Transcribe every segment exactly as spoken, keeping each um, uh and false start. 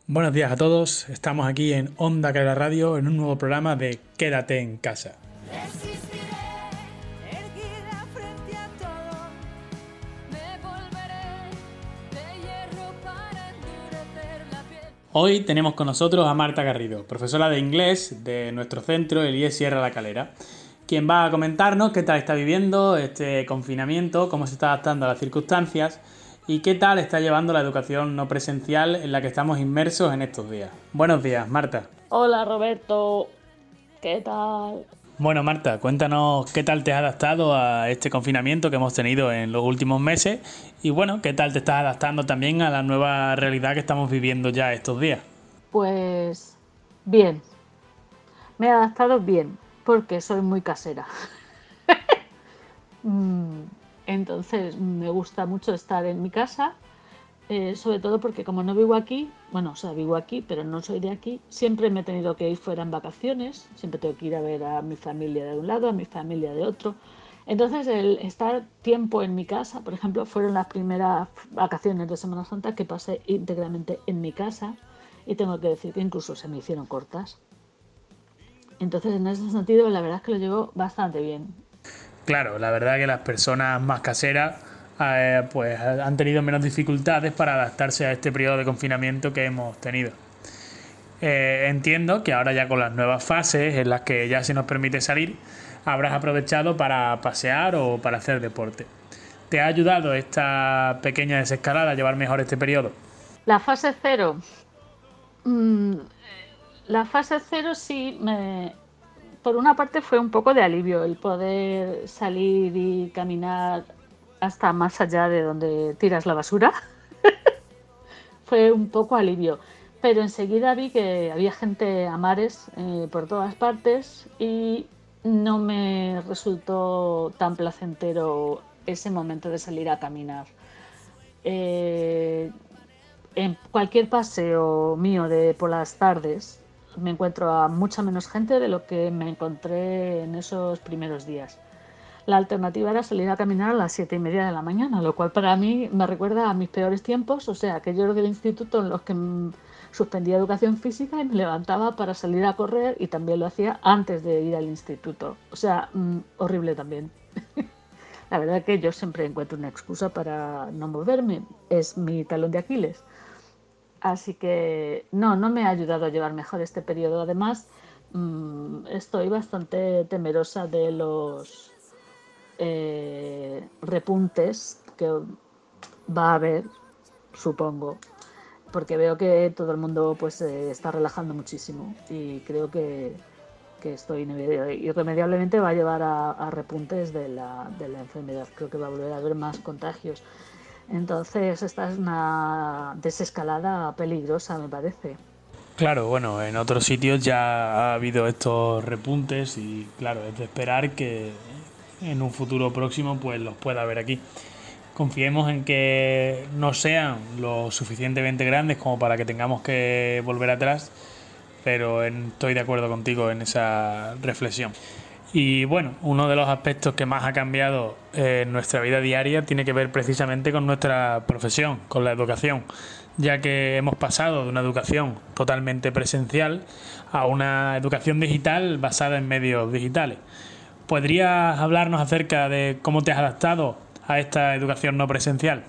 Buenos días a todos, estamos aquí en Onda Caera Radio en un nuevo programa de Quédate en casa. Resistiré, erguida frente a todo, me volveré de hierro para endurecer la piel. Hoy tenemos con nosotros a Marta Garrido, profesora de inglés de nuestro centro, el I E Sierra La Calera, quien va a comentarnos qué tal está viviendo este confinamiento, cómo se está adaptando a las circunstancias y qué tal está llevando la educación no presencial en la que estamos inmersos en estos días. Buenos días, Marta. Hola Roberto, ¿qué tal? Bueno, Marta, cuéntanos qué tal te has adaptado a este confinamiento que hemos tenido en los últimos meses y bueno, qué tal te estás adaptando también a la nueva realidad que estamos viviendo ya estos días. Pues bien, me he adaptado bien porque soy muy casera. Mm, Entonces me gusta mucho estar en mi casa, eh, sobre todo porque como no vivo aquí, bueno, o sea, vivo aquí, pero no soy de aquí, siempre me he tenido que ir fuera en vacaciones, siempre tengo que ir a ver a mi familia de un lado, a mi familia de otro. Entonces el estar tiempo en mi casa, por ejemplo, fueron las primeras vacaciones de Semana Santa que pasé íntegramente en mi casa y tengo que decir que incluso se me hicieron cortas. Entonces en ese sentido la verdad es que lo llevo bastante bien. Claro, la verdad que las personas más caseras eh, pues han tenido menos dificultades para adaptarse a este periodo de confinamiento que hemos tenido. Eh, entiendo que ahora ya con las nuevas fases en las que ya se nos permite salir, habrás aprovechado para pasear o para hacer deporte. ¿Te ha ayudado esta pequeña desescalada a llevar mejor este periodo? La fase cero. mm, la fase cero sí me... Por una parte fue un poco de alivio el poder salir y caminar hasta más allá de donde tiras la basura. Fue un poco alivio. Pero enseguida vi que había gente a mares eh, por todas partes y no me resultó tan placentero ese momento de salir a caminar. Eh, en cualquier paseo mío de por las tardes me encuentro a mucha menos gente de lo que me encontré en esos primeros días. La alternativa era salir a caminar a las siete y media de la mañana, lo cual para mí me recuerda a mis peores tiempos, o sea, aquellos del instituto en los que mm, suspendía educación física y me levantaba para salir a correr y también lo hacía antes de ir al instituto. O sea, mm, horrible también. La verdad que yo siempre encuentro una excusa para no moverme, es mi talón de Aquiles. Así que no, no me ha ayudado a llevar mejor este periodo. Además, mmm, estoy bastante temerosa de los eh, repuntes que va a haber, supongo, porque veo que todo el mundo pues se está relajando muchísimo y creo que, que esto irremediablemente va a llevar a, a repuntes de la, de la enfermedad. Creo que va a volver a haber más contagios. Entonces esta es una desescalada peligrosa, me parece. Claro, bueno, en otros sitios ya ha habido estos repuntes y claro, es de esperar que en un futuro próximo pues los pueda haber aquí. Confiemos en que no sean lo suficientemente grandes como para que tengamos que volver atrás, pero estoy de acuerdo contigo en esa reflexión. Y bueno, uno de los aspectos que más ha cambiado en nuestra vida diaria tiene que ver precisamente con nuestra profesión, con la educación, ya que hemos pasado de una educación totalmente presencial a una educación digital basada en medios digitales. ¿Podrías hablarnos acerca de cómo te has adaptado a esta educación no presencial?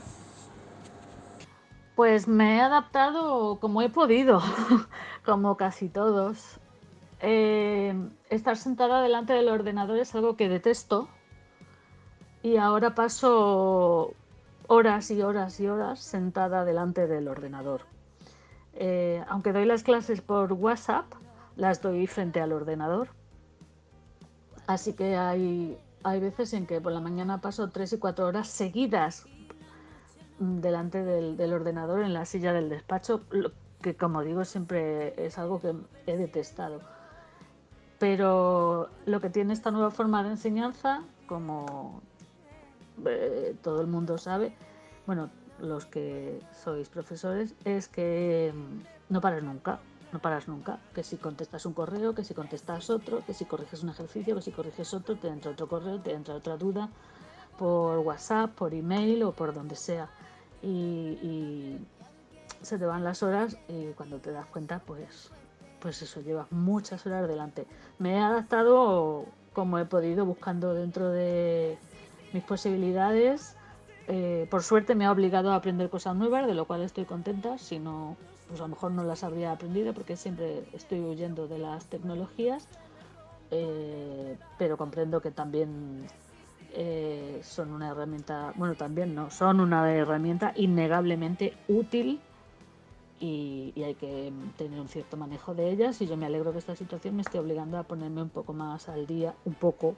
Pues me he adaptado como he podido, como casi todos. Eh, estar sentada delante del ordenador es algo que detesto y ahora paso horas y horas y horas sentada delante del ordenador. Eh, aunque doy las clases por WhatsApp, las doy frente al ordenador. Así que hay, hay veces en que por la mañana paso tres y cuatro horas seguidas delante del, del ordenador en la silla del despacho, lo que como digo siempre es algo que he detestado. Pero lo que tiene esta nueva forma de enseñanza, como eh, todo el mundo sabe, bueno, los que sois profesores, es que mm, no paras nunca, no paras nunca. Que si contestas un correo, que si contestas otro, que si corriges un ejercicio, que si corriges otro, te entra otro correo, te entra otra duda por WhatsApp, por email o por donde sea. Y, y se te van las horas y cuando te das cuenta, pues, pues eso, llevas muchas horas delante. Me he adaptado como he podido, buscando dentro de mis posibilidades. Eh, por suerte me ha obligado a aprender cosas nuevas, de lo cual estoy contenta. Si no, pues a lo mejor no las habría aprendido porque siempre estoy huyendo de las tecnologías. Eh, pero comprendo que también eh, son una herramienta, bueno, también no, son una herramienta innegablemente útil y, y hay que tener un cierto manejo de ellas, y yo me alegro que esta situación me esté obligando a ponerme un poco más al día, un poco,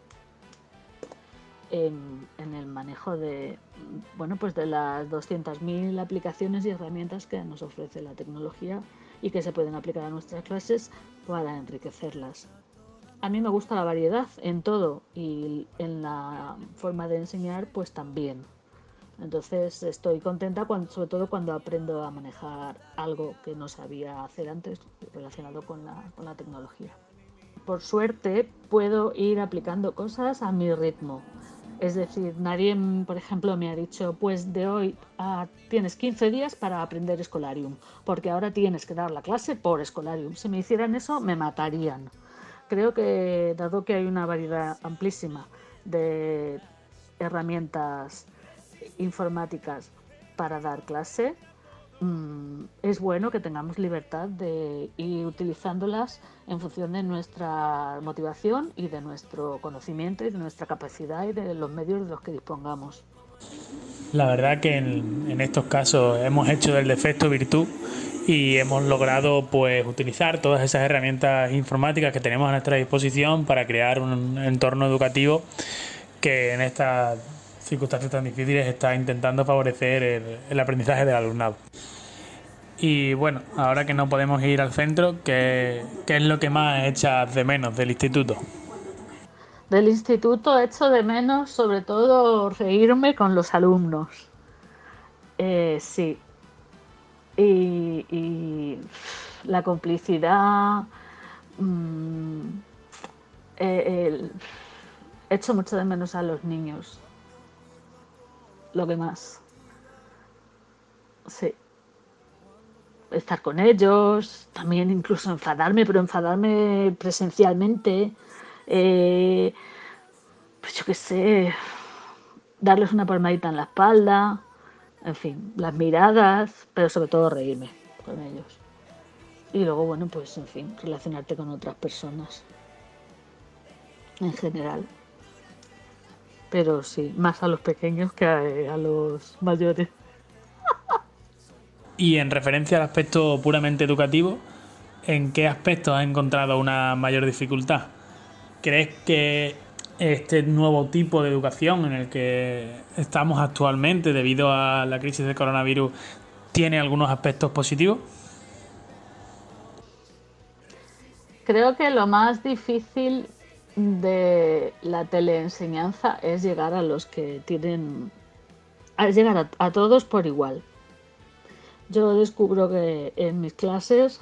en, en el manejo de, bueno, pues de las doscientas mil aplicaciones y herramientas que nos ofrece la tecnología y que se pueden aplicar a nuestras clases para enriquecerlas. A mí me gusta la variedad en todo y en la forma de enseñar pues también. Entonces estoy contenta, cuando, sobre todo cuando aprendo a manejar algo que no sabía hacer antes relacionado con la, con la tecnología. Por suerte puedo ir aplicando cosas a mi ritmo. Es decir, nadie, por ejemplo, me ha dicho, pues de hoy a, tienes quince días para aprender Scholarium, porque ahora tienes que dar la clase por Scholarium. Si me hicieran eso, me matarían. Creo que, dado que hay una variedad amplísima de herramientas informáticas para dar clase, mmm, es bueno que tengamos libertad de ir utilizándolas en función de nuestra motivación y de nuestro conocimiento y de nuestra capacidad y de los medios de los que dispongamos. La verdad que en, en estos casos hemos hecho del defecto virtud y hemos logrado pues utilizar todas esas herramientas informáticas que tenemos a nuestra disposición para crear un entorno educativo que en estas circunstancias tan difíciles está intentando favorecer el, el aprendizaje del alumnado. Y bueno, ahora que no podemos ir al centro, ¿qué, qué es lo que más echas de menos del instituto? Del instituto echo de menos sobre todo reírme con los alumnos. Eh, sí. Y, y la complicidad. Mmm, eh, el, echo mucho de menos a los niños. Lo que más. Sí. Estar con ellos, también incluso enfadarme, pero enfadarme presencialmente. Eh, pues yo qué sé, darles una palmadita en la espalda, en fin, las miradas, pero sobre todo reírme con ellos. Y luego, bueno, pues en fin, relacionarte con otras personas en general. Pero sí, más a los pequeños que a, a los mayores. Y en referencia al aspecto puramente educativo, ¿en qué aspectos has encontrado una mayor dificultad? ¿Crees que este nuevo tipo de educación en el que estamos actualmente debido a la crisis del coronavirus tiene algunos aspectos positivos? Creo que lo más difícil de la teleenseñanza es llegar a los que tienen, a llegar a, a todos por igual. Yo descubro que en mis clases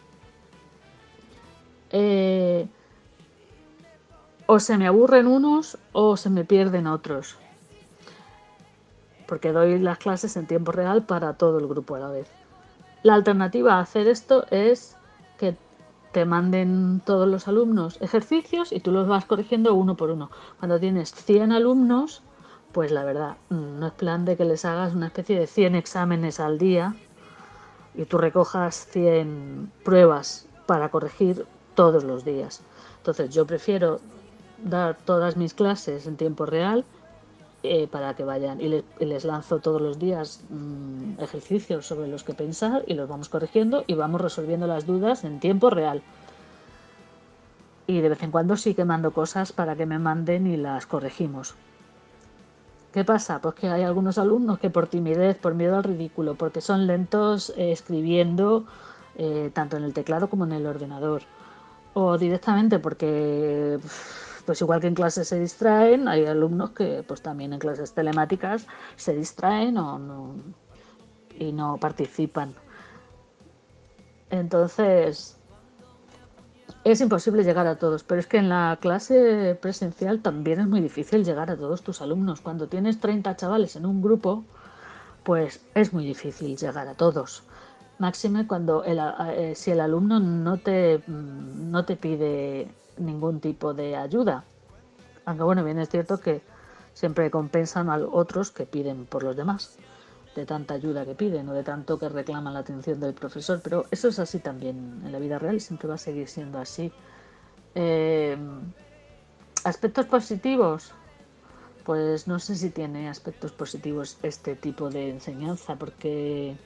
eh, o se me aburren unos o se me pierden otros, porque doy las clases en tiempo real para todo el grupo a la vez. La alternativa a hacer esto es que te manden todos los alumnos ejercicios y tú los vas corrigiendo uno por uno. Cuando tienes cien alumnos, pues la verdad, no es plan de que les hagas una especie de cien exámenes al día y tú recojas cien pruebas para corregir todos los días. Entonces yo prefiero dar todas mis clases en tiempo real eh, para que vayan y les, y les lanzo todos los días mmm, ejercicios sobre los que pensar y los vamos corrigiendo y vamos resolviendo las dudas en tiempo real. Y de vez en cuando sí que mando cosas para que me manden y las corregimos. ¿Qué pasa? Pues que hay algunos alumnos que por timidez, por miedo al ridículo, porque son lentos eh, escribiendo eh, tanto en el teclado como en el ordenador, o directamente porque, pues igual que en clases se distraen, hay alumnos que pues también en clases telemáticas se distraen o no, y no participan. Entonces es imposible llegar a todos, pero es que en la clase presencial también es muy difícil llegar a todos tus alumnos. Cuando tienes treinta chavales en un grupo, pues es muy difícil llegar a todos. Máxime cuando el, eh, si el alumno no te, no te pide ningún tipo de ayuda. Aunque bueno, bien es cierto que siempre compensan a otros que piden por los demás, de tanta ayuda que piden o de tanto que reclaman la atención del profesor, pero eso es así también en la vida real y siempre va a seguir siendo así. Eh, aspectos positivos, pues no sé si tiene aspectos positivos este tipo de enseñanza, porque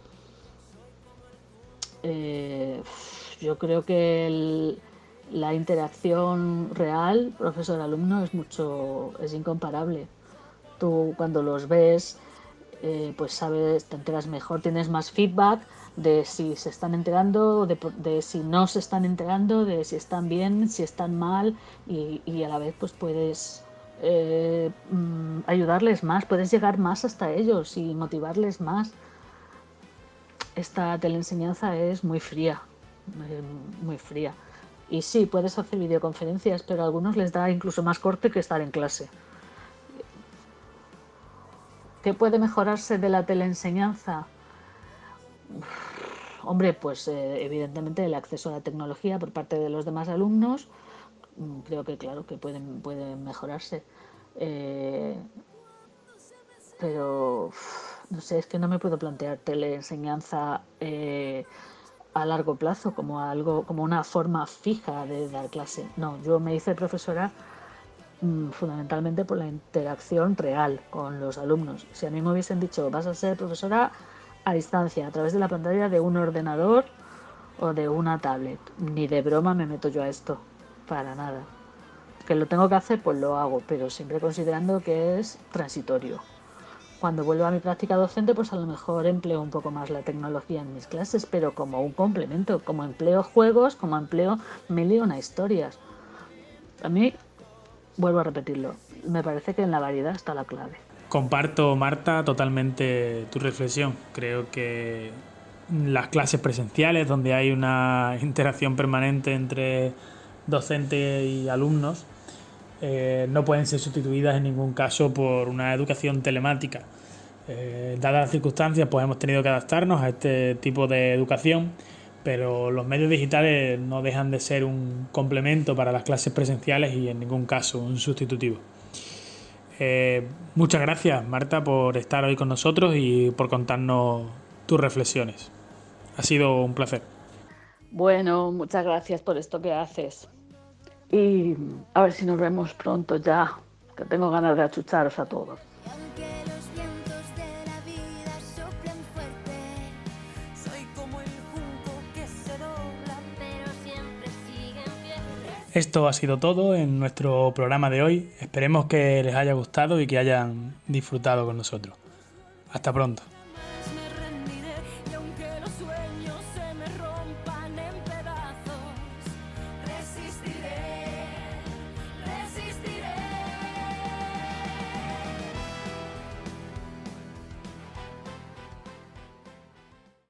eh, yo creo que el, la interacción real profesor-alumno es mucho, es incomparable. Tú cuando los ves, eh, pues sabes, te enteras mejor, tienes más feedback de si se están enterando, de, de si no se están enterando, de si están bien, si están mal, y, y a la vez pues puedes eh, mm, ayudarles más, puedes llegar más hasta ellos y motivarles más. Esta teleenseñanza es muy fría, muy fría. Y sí, puedes hacer videoconferencias, pero a algunos les da incluso más corte que estar en clase. ¿Qué puede mejorarse de la teleenseñanza? Uf, hombre, pues eh, evidentemente el acceso a la tecnología por parte de los demás alumnos, creo que claro que pueden, pueden mejorarse. Eh, pero uf, no sé, es que no me puedo plantear teleenseñanza eh, a largo plazo como algo, como una forma fija de dar clase. No, yo me hice profesora mmm, fundamentalmente por la interacción real con los alumnos. Si a mí me hubiesen dicho vas a ser profesora a distancia, a través de la pantalla de un ordenador o de una tablet, ni de broma me meto yo a esto, para nada. Que lo tengo que hacer, pues lo hago, pero siempre considerando que es transitorio. Cuando vuelva a mi práctica docente, pues a lo mejor empleo un poco más la tecnología en mis clases, pero como un complemento, como empleo juegos, como empleo mil y una historias. A mí, vuelvo a repetirlo, me parece que en la variedad está la clave. Comparto, Marta, totalmente tu reflexión. Creo que las clases presenciales, donde hay una interacción permanente entre docentes y alumnos, eh, no pueden ser sustituidas en ningún caso por una educación telemática. Eh, dadas las circunstancias, pues hemos tenido que adaptarnos a este tipo de educación, pero los medios digitales no dejan de ser un complemento para las clases presenciales y en ningún caso un sustitutivo. Eh, muchas gracias, Marta, por estar hoy con nosotros y por contarnos tus reflexiones. Ha sido un placer. Bueno, muchas gracias por esto que haces. Y a ver si nos vemos pronto ya, que tengo ganas de achucharos a todos. Y aunque los vientos de la vida soplen fuerte, soy como el junco que se dobla, pero siempre sigue en pie. Esto ha sido todo en nuestro programa de hoy. Esperemos que les haya gustado y que hayan disfrutado con nosotros. Hasta pronto.